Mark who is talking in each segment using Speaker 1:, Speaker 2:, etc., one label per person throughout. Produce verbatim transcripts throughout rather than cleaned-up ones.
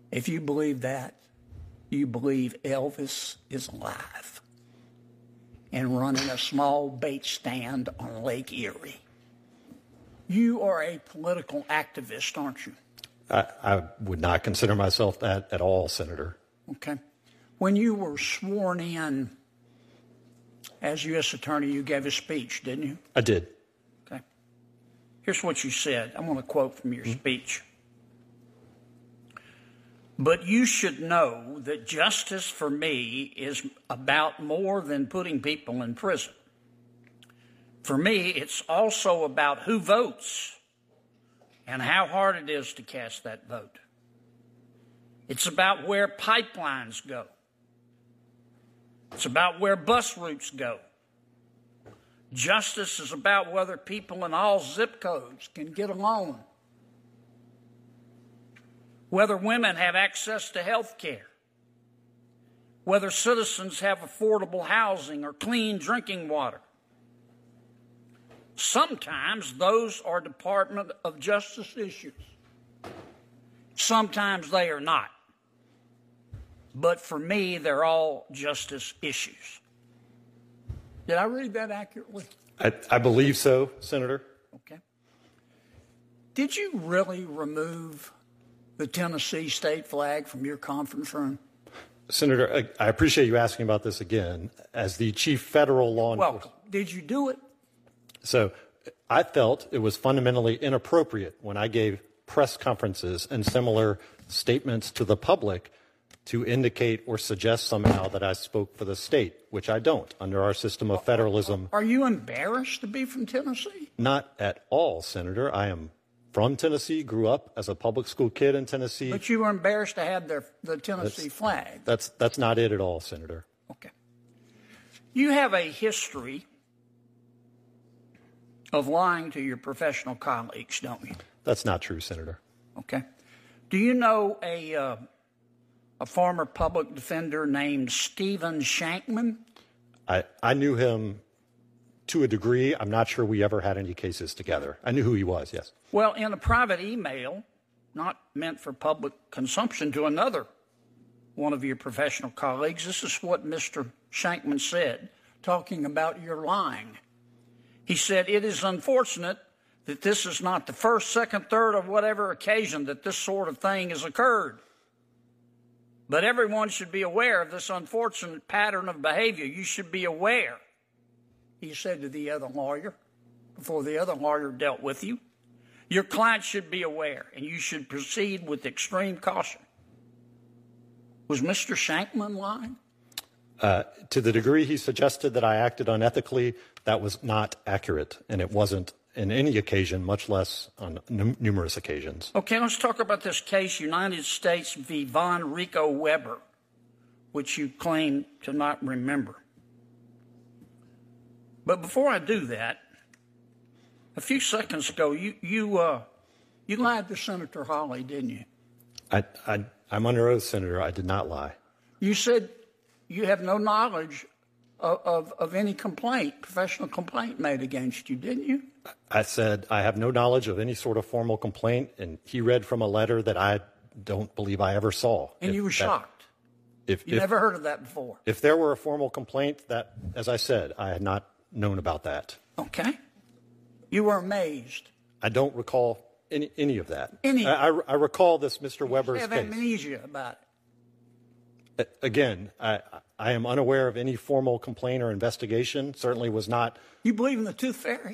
Speaker 1: If you believe that, you believe Elvis is alive and running a small bait stand on Lake Erie. You are a political activist, aren't you?
Speaker 2: I, I would not consider myself that at all, Senator.
Speaker 1: Okay. When you were sworn in as U S Attorney, you gave a speech, didn't you?
Speaker 2: I did.
Speaker 1: Okay. Here's what you said. I'm going to quote from your mm-hmm. speech. But you should know that justice for me is about more than putting people in prison. For me, it's also about who votes and how hard it is to cast that vote. It's about where pipelines go. It's about where bus routes go. Justice is about whether people in all zip codes can get along, whether women have access to health care, whether citizens have affordable housing or clean drinking water. Sometimes those are Department of Justice issues. Sometimes they are not. But for me, they're all justice issues. Did I read that accurately?
Speaker 2: I, I believe so, Senator.
Speaker 1: Okay. Did you really remove the Tennessee state flag from your conference room?
Speaker 2: Senator, I, I appreciate you asking about this again. As the chief federal law enforcement...
Speaker 1: Welcome. Did you do it?
Speaker 2: So I felt it was fundamentally inappropriate when I gave press conferences and similar statements to the public to indicate or suggest somehow that I spoke for the state, which I don't under our system of federalism.
Speaker 1: Are you embarrassed to be from Tennessee?
Speaker 2: Not at all, Senator. I am from Tennessee, grew up as a public school kid in Tennessee.
Speaker 1: But you were embarrassed to have their, the Tennessee
Speaker 2: that's,
Speaker 1: flag.
Speaker 2: That's, that's not it at all, Senator.
Speaker 1: Okay. You have a history of lying to your professional colleagues, don't you?
Speaker 2: That's not true, Senator.
Speaker 1: Okay. Do you know a... Uh, a former public defender named Stephen Shankman?
Speaker 2: I, I knew him to a degree. I'm not sure we ever had any cases together. I knew who he was, yes.
Speaker 1: Well, in a private email, not meant for public consumption, to another one of your professional colleagues, this is what Mister Shankman said, talking about your lying. He said, "It is unfortunate that this is not the first, second, third, or whatever occasion that this sort of thing has occurred. But everyone should be aware of this unfortunate pattern of behavior. You should be aware," he said to the other lawyer, before the other lawyer dealt with you. "Your client should be aware, and you should proceed with extreme caution." Was Mister Shankman lying?
Speaker 2: Uh, to the degree he suggested that I acted unethically, that was not accurate, and it wasn't in any occasion, much less on n- numerous occasions.
Speaker 1: Okay, let's talk about this case, United States v. Von Rico Weber, which you claim to not remember. But before I do that, a few seconds ago, you you uh, you lied to Senator Hawley, didn't you?
Speaker 2: I, I, I'm under oath, Senator. I did not lie.
Speaker 1: You said you have no knowledge of, of, of any complaint, professional complaint made against you, didn't you?
Speaker 2: I said I have no knowledge of any sort of formal complaint, and he read from a letter that I don't believe I ever saw.
Speaker 1: And you were
Speaker 2: that,
Speaker 1: shocked.
Speaker 2: If,
Speaker 1: you
Speaker 2: if,
Speaker 1: never heard of that before.
Speaker 2: If there were a formal complaint, that, as I said, I had not known about that.
Speaker 1: Okay. You were amazed.
Speaker 2: I don't recall any, any of that.
Speaker 1: Any?
Speaker 2: I, I, I recall this Mister Weber's
Speaker 1: have
Speaker 2: case.
Speaker 1: amnesia about
Speaker 2: it. Again, I, I am unaware of any formal complaint or investigation. Certainly was not.
Speaker 1: You believe in the Tooth Fairy?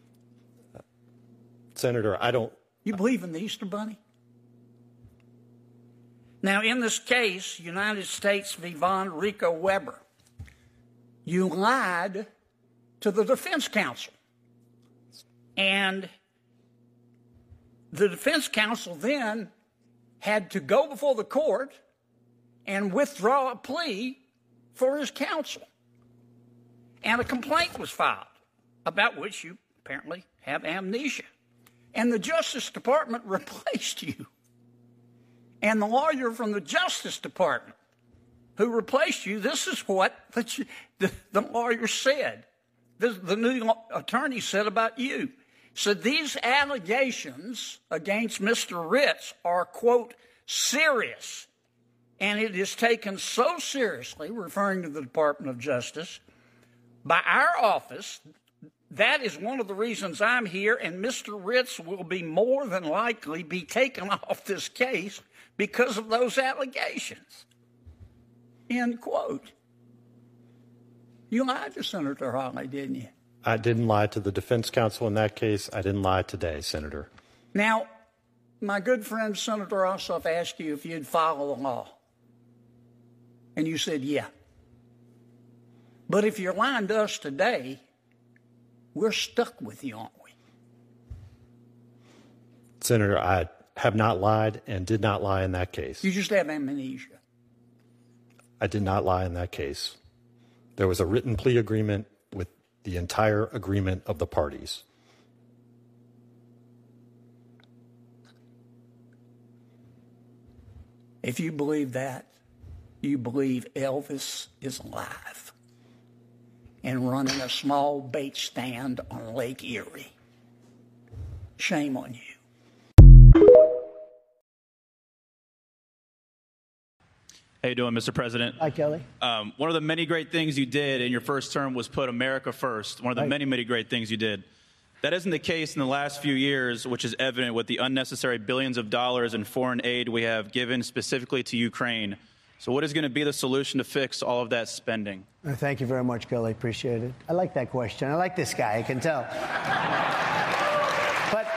Speaker 2: Senator, I don't.
Speaker 1: You believe in the Easter Bunny? Now, in this case, United States v. Von Rico Weber, you lied to the defense counsel. And the defense counsel then had to go before the court and withdraw a plea for his counsel. And a complaint was filed, about which you apparently have amnesia. And the Justice Department replaced you. And the lawyer from the Justice Department who replaced you, this is what the, the, the lawyer said. The, the new attorney said about you. He said, "These allegations against Mister Ritz are, quote, serious. And it is taken so seriously, referring to the Department of Justice, by our office. That is one of the reasons I'm here, and Mister Ritz will be more than likely be taken off this case because of those allegations. End quote. You lied to Senator Hawley, didn't you?
Speaker 2: I didn't lie to the defense counsel in that case. I didn't lie today, Senator.
Speaker 1: Now, my good friend Senator Ossoff asked you if you'd follow the law. And you said, yeah. But if you're lying to us today, we're stuck with you, aren't we?
Speaker 2: Senator, I have not lied and did not lie in that case.
Speaker 1: You just have amnesia.
Speaker 2: I did not lie in that case. There was a written plea agreement with the entire agreement of the parties.
Speaker 1: If you believe that, you believe Elvis is alive and running a small bait stand on Lake Erie. Shame on you.
Speaker 3: How you doing, Mister President?
Speaker 4: Hi, Kelly.
Speaker 3: Um, one of the many great things you did in your first term was put America first. One of the
Speaker 4: right.
Speaker 3: many, many great things you did. That isn't the case in the last few years, which is evident with the unnecessary billions of dollars in foreign aid we have given specifically to Ukraine. So what is going to be the solution to fix all of that spending?
Speaker 4: Uh, thank you very much, Kelly. Appreciate it. I like that question. I like this guy. I can tell. But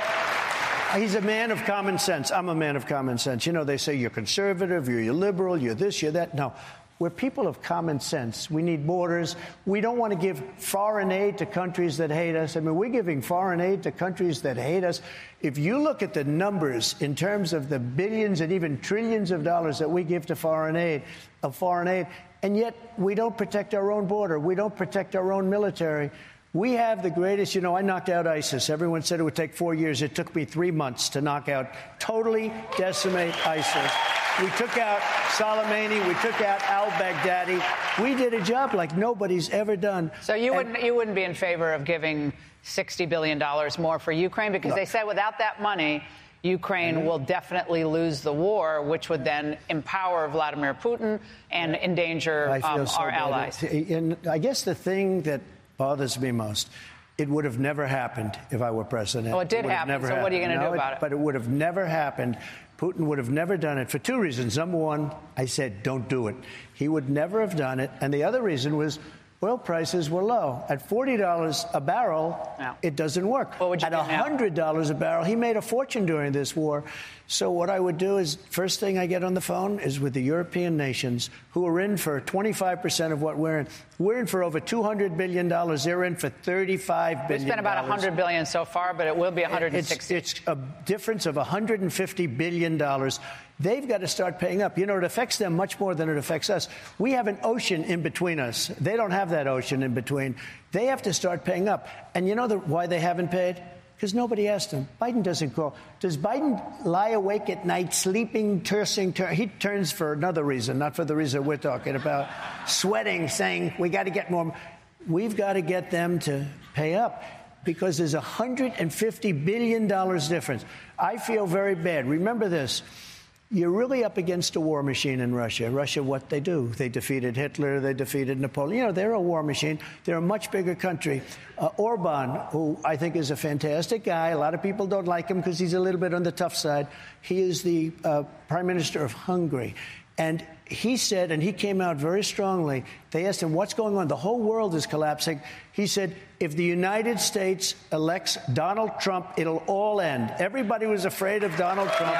Speaker 4: he's a man of common sense. I'm a man of common sense. You know, they say you're conservative, you're, you're liberal, you're this, you're that. No, we're people of common sense. We need borders. We don't want to give foreign aid to countries that hate us. I mean, we're giving foreign aid to countries that hate us. If you look at the numbers in terms of the billions and even trillions of dollars that we give to foreign aid, of foreign aid, and yet we don't protect our own border. We don't protect our own military. We have the greatest, you know, I knocked out ISIS. Everyone said it would take four years. It took me three months to knock out, totally decimate ISIS. We took out Soleimani. We took out al-Baghdadi. We did a job like nobody's ever done.
Speaker 5: So you
Speaker 4: and,
Speaker 5: wouldn't you wouldn't be in favor of giving sixty billion dollars more for Ukraine? Because no. They said without that money, Ukraine mm-hmm. will definitely lose the war, which would then empower Vladimir Putin and endanger um, so our bad. allies.
Speaker 4: And I guess the thing that bothers me most, it would have never happened if I were president.
Speaker 5: Well, it did
Speaker 4: it
Speaker 5: happen, so
Speaker 4: happened.
Speaker 5: what are you going to
Speaker 4: no,
Speaker 5: do about
Speaker 4: it,
Speaker 5: it?
Speaker 4: But it would have never happened. Putin would have never done it for two reasons. Number one, I said, don't do it. He would never have done it. And the other reason was oil prices were low. At forty dollars a barrel, no. it doesn't work.
Speaker 5: What would you
Speaker 4: At
Speaker 5: do
Speaker 4: one hundred dollars
Speaker 5: now?
Speaker 4: a barrel, he made a fortune during this war. So what I would do is, first thing I get on the phone is with the European nations who are in for twenty-five percent of what we're in. We're in for over two hundred billion dollars. They're in for thirty-five billion dollars.
Speaker 5: We spent about one hundred billion dollars so far, but it will be one hundred sixty.
Speaker 4: It's, it's a difference of one hundred fifty billion dollars. They've got to start paying up. You know, it affects them much more than it affects us. We have an ocean in between us. They don't have that ocean in between. They have to start paying up. And you know the, why they haven't paid? Because nobody asked him. Biden doesn't call. Does Biden lie awake at night, sleeping, cursing? Tur- he turns for another reason, not for the reason we're talking about. Sweating, saying, we got to get more. We've got to get them to pay up because there's one hundred fifty billion dollars difference. I feel very bad. Remember this. You're really up against a war machine in Russia. Russia, what they do? They defeated Hitler. They defeated Napoleon. You know, they're a war machine. They're a much bigger country. Uh, Orban, who I think is a fantastic guy. A lot of people don't like him because he's a little bit on the tough side. He is the uh, prime minister of Hungary. And he said, and he came out very strongly, they asked him, what's going on? The whole world is collapsing. He said, if the United States elects Donald Trump, it'll all end. Everybody was afraid of Donald Trump.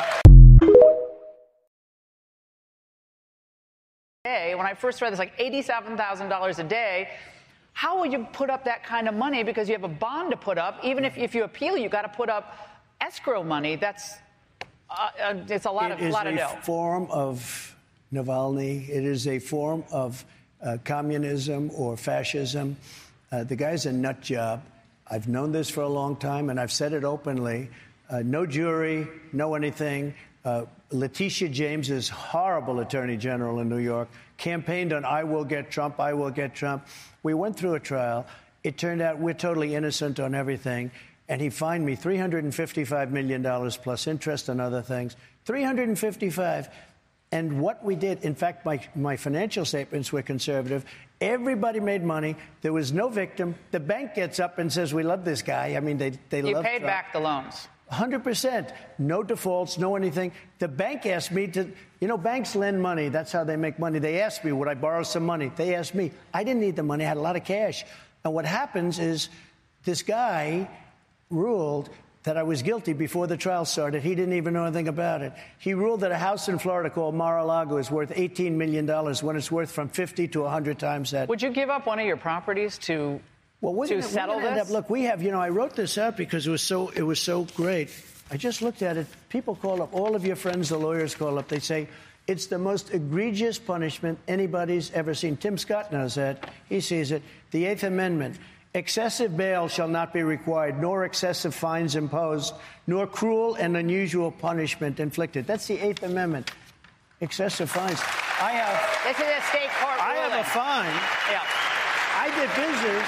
Speaker 5: When I first read this, like eighty-seven thousand dollars a day, how would you put up that kind of money? Because you have a bond to put up. Even if, if you appeal, you got to put up escrow money. That's uh, uh, it's a lot
Speaker 4: it
Speaker 5: of a lot of dough.
Speaker 4: It is a form of Navalny. It is a form of uh, communism or fascism. Uh, the guy's a nut job. I've known this for a long time, and I've said it openly. Uh, no jury, no anything. Uh, Letitia James is horrible attorney general in New York, campaigned on I will get Trump, I will get Trump. We went through a trial. It turned out we're totally innocent on everything. and he fined me three hundred fifty-five million dollars plus interest and other things. three hundred fifty-five. And what we did, in fact, my, my financial statements were conservative. Everybody made money. There was no victim. The bank gets up and says, we love this guy. I mean, they, they
Speaker 5: you
Speaker 4: love
Speaker 5: paid
Speaker 4: Trump.
Speaker 5: back the loans.
Speaker 4: one hundred percent. No defaults, no anything. The bank asked me to, you know, banks lend money. That's how they make money. They asked me, would I borrow some money? They asked me. I didn't need the money. I had a lot of cash. And what happens is this guy ruled that I was guilty before the trial started. He didn't even know anything about it. He ruled that a house in Florida called Mar-a-Lago is worth eighteen million dollars when it's worth from fifty to one hundred times that.
Speaker 5: Would you give up one of your properties to,
Speaker 4: well, we're
Speaker 5: to
Speaker 4: gonna,
Speaker 5: settle
Speaker 4: we're gonna
Speaker 5: this?
Speaker 4: End up, look, we have, you know, I wrote this out because it was so it was so great. I just looked at it. People call up, all of your friends, the lawyers call up. They say, it's the most egregious punishment anybody's ever seen. Tim Scott knows that. He sees it. The Eighth Amendment. Excessive bail shall not be required, nor excessive fines imposed, nor cruel and unusual punishment inflicted. That's the Eighth Amendment. Excessive fines. I have.
Speaker 5: This is a state court
Speaker 4: I
Speaker 5: ruling.
Speaker 4: have a fine.
Speaker 5: Yeah.
Speaker 4: I did business.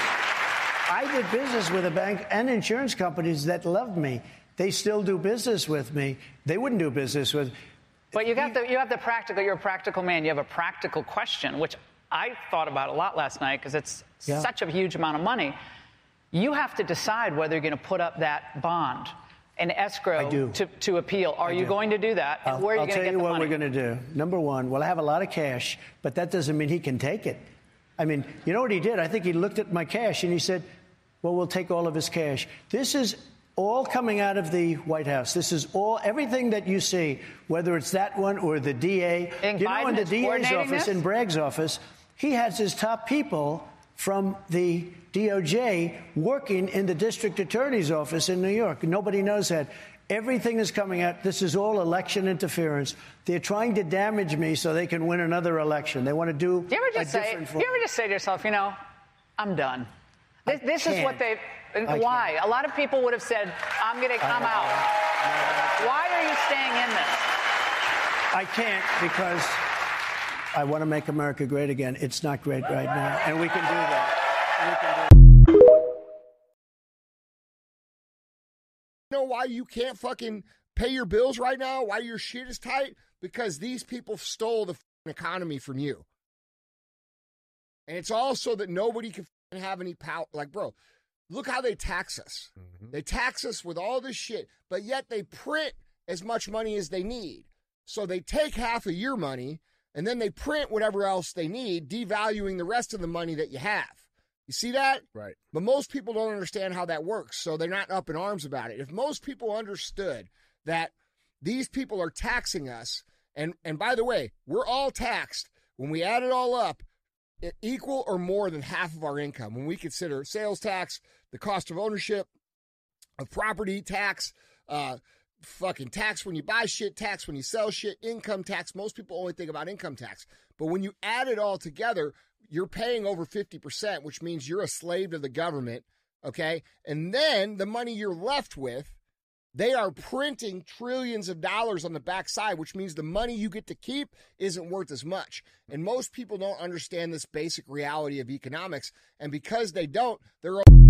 Speaker 4: I did business with a bank and insurance companies that loved me. They still do business with me. They wouldn't do business with.
Speaker 5: But you got the you have the practical. You're a practical man. You have a practical question, which I thought about a lot last night because it's
Speaker 4: Yeah.
Speaker 5: such a huge amount of money. You have to decide whether you're going to put up that bond, an escrow
Speaker 4: I do.
Speaker 5: To, to appeal. Are
Speaker 4: I
Speaker 5: you
Speaker 4: do.
Speaker 5: going to do that? And
Speaker 4: I'll,
Speaker 5: where are you
Speaker 4: I'll
Speaker 5: going
Speaker 4: tell
Speaker 5: to get
Speaker 4: you
Speaker 5: the
Speaker 4: what
Speaker 5: money?
Speaker 4: we're going to do. Number one, well, I have a lot of cash, but that doesn't mean he can take it. I mean, you know what he did? I think he looked at my cash and he said, well, we'll take all of his cash. This is all coming out of the White House. This is all, everything that you see, whether it's that one or the D A.
Speaker 5: Think
Speaker 4: You know,
Speaker 5: Biden
Speaker 4: in the
Speaker 5: is
Speaker 4: D A's
Speaker 5: coordinating
Speaker 4: office,
Speaker 5: this?
Speaker 4: in Bragg's office, he has his top people from the D O J working in the district attorney's office in New York. Nobody knows that. Everything is coming out. This is all election interference. They're trying to damage me so they can win another election. They want to do,
Speaker 5: Do you ever
Speaker 4: a
Speaker 5: just say?
Speaker 4: different
Speaker 5: Do
Speaker 4: form.
Speaker 5: you ever just say to yourself, you know, I'm done. This,
Speaker 4: I
Speaker 5: this is what
Speaker 4: can't.
Speaker 5: they.
Speaker 4: I
Speaker 5: Why?
Speaker 4: can't.
Speaker 5: A lot of people would have said, I'm going to come out. Why are you staying in this?
Speaker 4: I can't because I want to make America great again. It's not great right now, and we can do that. We can do
Speaker 6: You know why you can't fucking pay your bills right now? Why your shit is tight? Because these people stole the fucking economy from you. And it's also that nobody can fucking have any power. Like, bro, look how they tax us. Mm-hmm. They tax us with all this shit, but yet they print as much money as they need. So they take half of your money and then they print whatever else they need, devaluing the rest of the money that you have. You see that?
Speaker 7: Right.
Speaker 6: But most people don't understand how that works, so they're not up in arms about it. If most people understood that these people are taxing us, and, and by the way, we're all taxed, when we add it all up, it equal or more than half of our income. When we consider sales tax, the cost of ownership, of property tax, uh, fucking tax when you buy shit, tax when you sell shit, income tax. Most people only think about income tax. But when you add it all together, you're paying over fifty percent, which means you're a slave to the government, okay? And then the money you're left with, they are printing trillions of dollars on the backside, which means the money you get to keep isn't worth as much. And most people don't understand this basic reality of economics. And because they don't, they're